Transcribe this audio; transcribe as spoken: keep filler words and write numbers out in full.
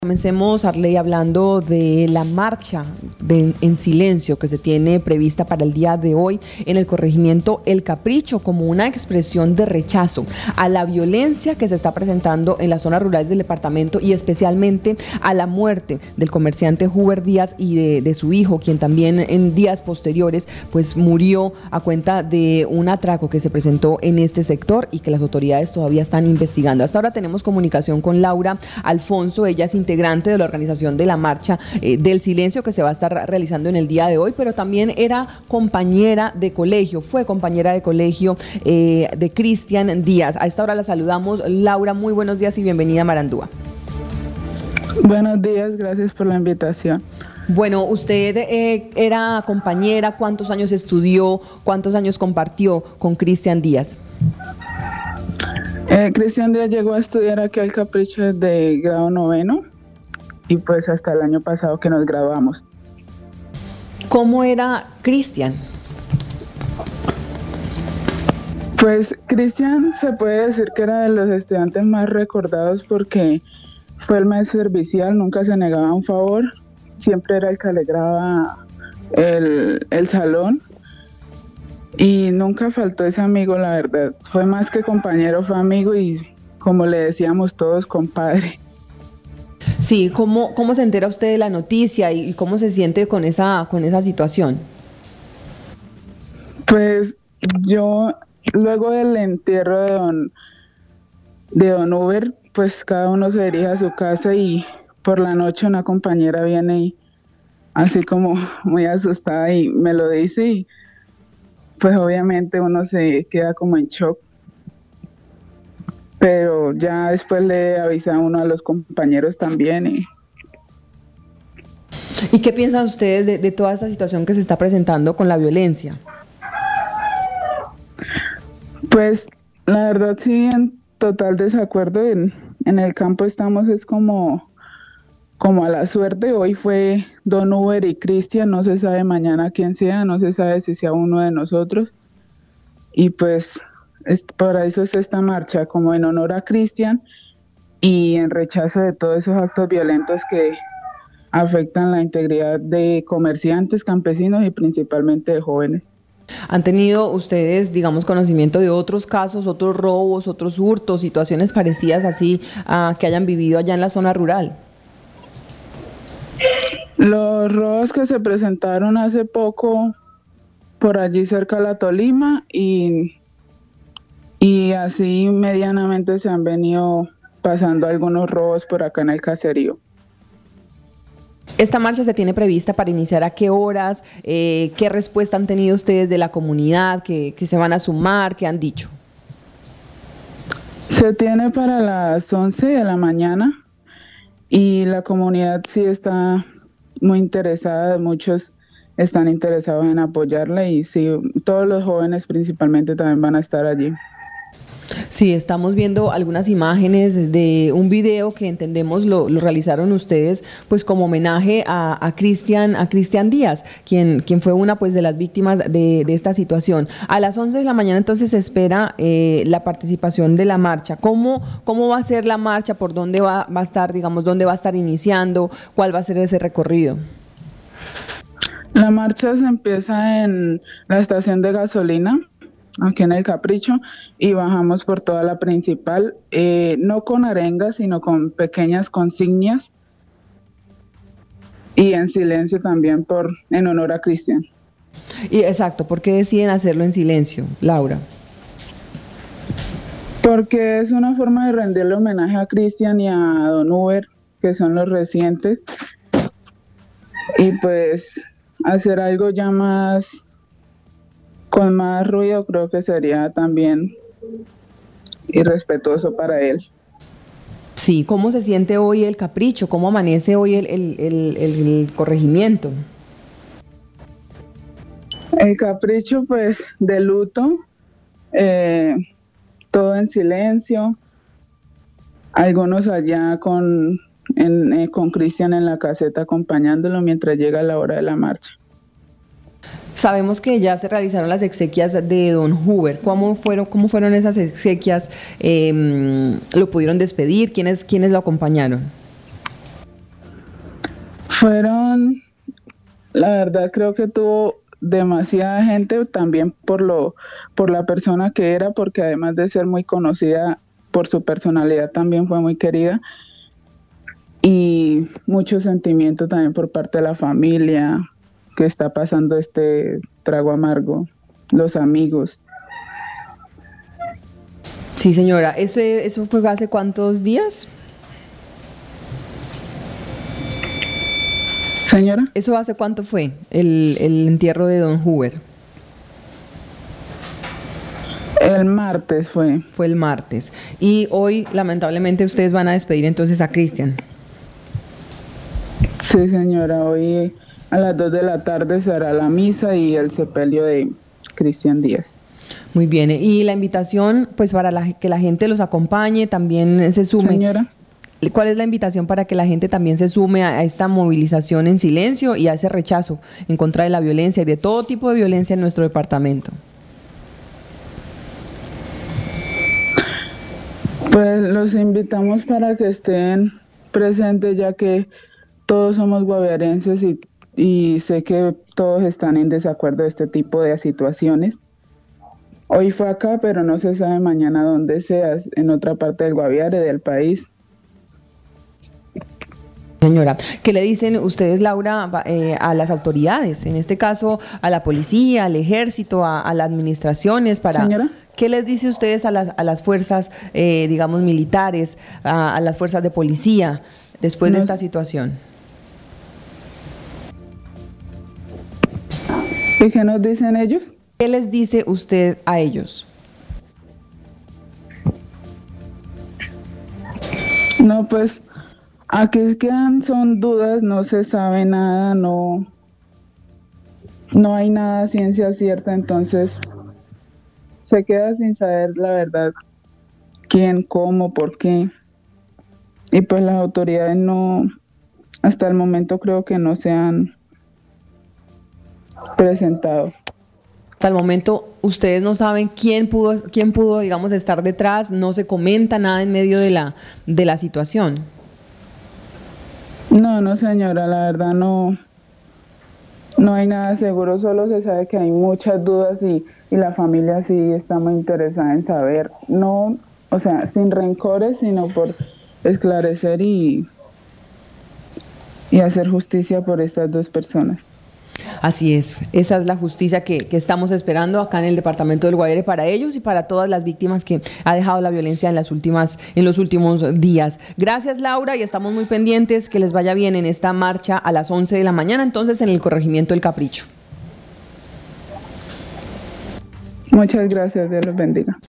Comencemos, Arley, hablando de la marcha de, en silencio que se tiene prevista para el día de hoy en el corregimiento El Capricho, como una expresión de rechazo a la violencia que se está presentando en las zonas rurales del departamento y especialmente a la muerte del comerciante Huber Díaz y de, de su hijo, quien también en días posteriores pues murió a cuenta de un atraco que se presentó en este sector y que las autoridades todavía están investigando. Hasta ahora tenemos comunicación con Laura Alfonso, ella es integrante de la organización de la Marcha eh, del Silencio que se va a estar realizando en el día de hoy, pero también era compañera de colegio, fue compañera de colegio eh, de Cristian Díaz. A esta hora la saludamos. Laura, muy buenos días y bienvenida a Marandúa. Buenos días, gracias por la invitación. Bueno, usted eh, era compañera, ¿cuántos años estudió, cuántos años compartió con Cristian Díaz? Eh, Cristian Díaz llegó a estudiar aquí al Capricho de grado noveno y pues hasta el año pasado que nos graduamos. ¿Cómo era Cristian? Pues Cristian se puede decir que era de los estudiantes más recordados porque fue el más servicial, nunca se negaba un favor, siempre era el que alegraba el, el salón y nunca faltó ese amigo, la verdad. Fue más que compañero, fue amigo y como le decíamos todos, compadre. Sí, ¿cómo, cómo se entera usted de la noticia y, y cómo se siente con esa, con esa situación? Pues yo, luego del entierro de don, de don Huber, pues cada uno se dirige a su casa y por la noche una compañera viene y así como muy asustada y me lo dice y pues obviamente uno se queda como en shock. Pero ya después le avisa uno a los compañeros también. ¿Y, ¿Y qué piensan ustedes de, de toda esta situación que se está presentando con la violencia? Pues la verdad sí, en total desacuerdo. En, en el campo estamos es como, como a la suerte. Hoy fue don Huber y Cristian, no se sabe mañana quién sea, no se sabe si sea uno de nosotros. Y pues es, por eso es esta marcha, como en honor a Cristian y en rechazo de todos esos actos violentos que afectan la integridad de comerciantes, campesinos y principalmente de jóvenes. ¿Han tenido ustedes, digamos, conocimiento de otros casos, otros robos, otros hurtos, situaciones parecidas así uh, que hayan vivido allá en la zona rural? Los robos que se presentaron hace poco por allí cerca de la Tolima y, y así medianamente se han venido pasando algunos robos por acá en el caserío. ¿Esta marcha se tiene prevista para iniciar a qué horas? Eh, ¿Qué respuesta han tenido ustedes de la comunidad? ¿Que, que se van a sumar? ¿Qué han dicho? Se tiene para las once de la mañana y la comunidad sí está muy interesada, muchos están interesados en apoyarla y sí, todos los jóvenes principalmente también van a estar allí. Sí, estamos viendo algunas imágenes de un video que entendemos lo, lo realizaron ustedes pues como homenaje a, a Cristian a Cristian Díaz, quien, quien fue una pues de las víctimas de, de esta situación. A las once de la mañana entonces se espera eh, la participación de la marcha. ¿Cómo, cómo va a ser la marcha? ¿Por dónde va, va a estar, digamos, dónde va a estar iniciando? ¿Cuál va a ser ese recorrido? La marcha se empieza en la estación de gasolina, aquí en El Capricho, y bajamos por toda la principal, eh, no con arengas, sino con pequeñas consignas y en silencio también por en honor a Cristian. Y exacto, ¿por qué deciden hacerlo en silencio, Laura? Porque es una forma de rendirle homenaje a Cristian y a don Huber, que son los recientes, y pues hacer algo ya más con más ruido creo que sería también irrespetuoso para él. Sí, ¿cómo se siente hoy el Capricho? ¿Cómo amanece hoy el, el, el, el corregimiento? El Capricho pues de luto, eh, todo en silencio, algunos allá con, en, eh, con Cristian en la caseta acompañándolo mientras llega la hora de la marcha. Sabemos que ya se realizaron las exequias de don Huber. ¿Cómo fueron, cómo fueron esas exequias? Eh, ¿Lo pudieron despedir? ¿Quiénes, quiénes lo acompañaron? Fueron, la verdad creo que tuvo demasiada gente, también por lo, por la persona que era, porque además de ser muy conocida por su personalidad, también fue muy querida, y mucho sentimiento también por parte de la familia que está pasando este trago amargo, los amigos. Sí, señora. ¿Ese, ¿Eso fue hace cuántos días? Señora, ¿Eso hace cuánto fue el, el entierro de don Huber? el martes fue. Fue el martes. Y hoy, lamentablemente, ustedes van a despedir entonces a Cristian. Sí, señora, hoy a las dos de la tarde se hará la misa y el sepelio de Cristian Díaz. Muy bien. Y la invitación, pues para la- que la gente los acompañe, también se sume. Señora, ¿Cuál es la invitación para que la gente también se sume a a esta movilización en silencio y a ese rechazo en contra de la violencia y de todo tipo de violencia en nuestro departamento? pues los invitamos para que estén presentes, ya que todos somos guaviarenses y, y sé que todos están en desacuerdo de este tipo de situaciones. Hoy fue acá, pero no se sabe mañana dónde sea, en otra parte del Guaviare, del país. Señora, ¿qué le dicen ustedes, Laura, va- eh, a las autoridades, en este caso a la policía, al ejército, a, a las administraciones, para Señora. qué les dice ustedes a las, a las fuerzas, eh, digamos, militares, a, a las fuerzas de policía, después de Nos- esta situación? ¿Y qué nos dicen ellos? ¿Qué les dice usted a ellos? No, pues aquí quedan son dudas, no se sabe nada, no, no hay nada ciencia cierta, entonces se queda sin saber la verdad, quién, cómo, por qué. Y pues las autoridades no, hasta el momento creo que no se han presentado. Hasta el momento ustedes no saben quién pudo, quién pudo, digamos, estar detrás, no se comenta nada en medio de la, de la situación. No, no señora, la verdad no, no hay nada seguro, solo se sabe que hay muchas dudas y, y la familia sí está muy interesada en saber, no, o sea, sin rencores, sino por esclarecer y, y hacer justicia por estas dos personas. Así es, esa es la justicia que, que estamos esperando acá en el departamento del Guaviare para ellos y para todas las víctimas que ha dejado la violencia en las últimas, en los últimos días. Gracias, Laura, y estamos muy pendientes que les vaya bien en esta marcha a las once de la mañana, entonces en el corregimiento El Capricho. Muchas gracias, Dios los bendiga.